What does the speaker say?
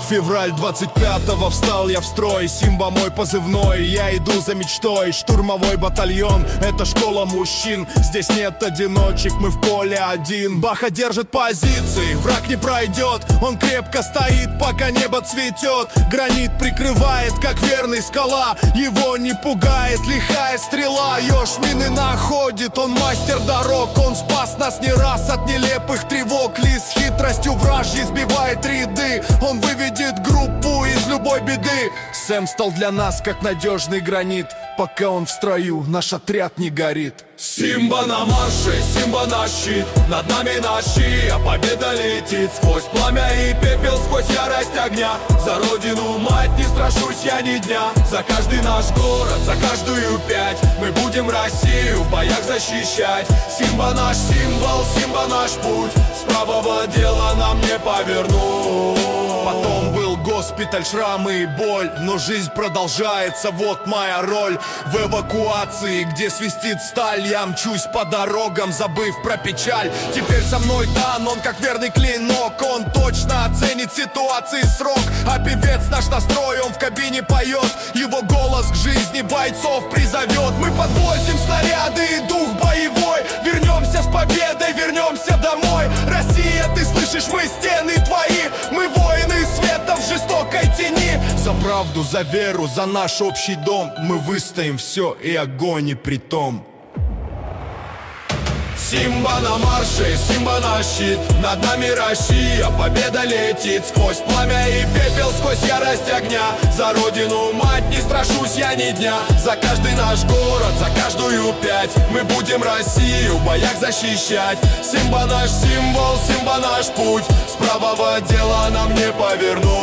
Февраль 25-го, встал я в строй. Симба мой позывной, я иду за мечтой. Штурмовой батальон, это школа мужчин. Здесь нет одиночек, мы в поле один. Баха держит позиции, враг не пройдет. Он крепко стоит, пока небо цветет. Гранит прикрывает, как верный скала. Его не пугает лихая стрела. Ёж мины находит, он мастер дорог. Он спас нас не раз от нелепых тревог. Ли с хитростью вражьей сбивает ряды. Он выведет группу из любой беды. Сэм стал для нас как надежный гранит. Пока он в строю, наш отряд не горит. Симба на марше, Симба на щит. Над нами ночи, а победа летит. Сквозь пламя и пепел, сквозь ярость огня. За родину, мать, не страшусь я ни дня. За каждый наш город, за каждую пять. Мы будем Россию в боях защищать. Симба наш символ, Симба наш путь. С правого дела нам не повернуть. Потом был госпиталь, шрамы и боль. Но жизнь продолжается, вот моя роль. В эвакуации, где свистит сталь, я мчусь по дорогам, забыв про печаль. Теперь со мной Дан, он как верный клинок. Он точно оценит ситуации срок. А певец наш настрой, он в кабине поет. Его голос к жизни бойцов призовет. Мы подвозим снаряды и дух боевой. Вернемся с победой, вернемся домой. Россия, ты слышишь, мы стены твои. Мы воины света в жестокой тени. За правду, за веру, за наш общий дом. Мы выстоим все, и огонь и притом. Симба на марше, Симба на щит. Над нами Россия, победа летит. Сквозь пламя и пепел, сквозь ярость огня. За родину, мать, не страшусь я ни дня. За каждый наш город, за каждую пять. Мы будем Россию в боях защищать. Симба наш символ, Симба наш путь. С правого дела нам не повернуть.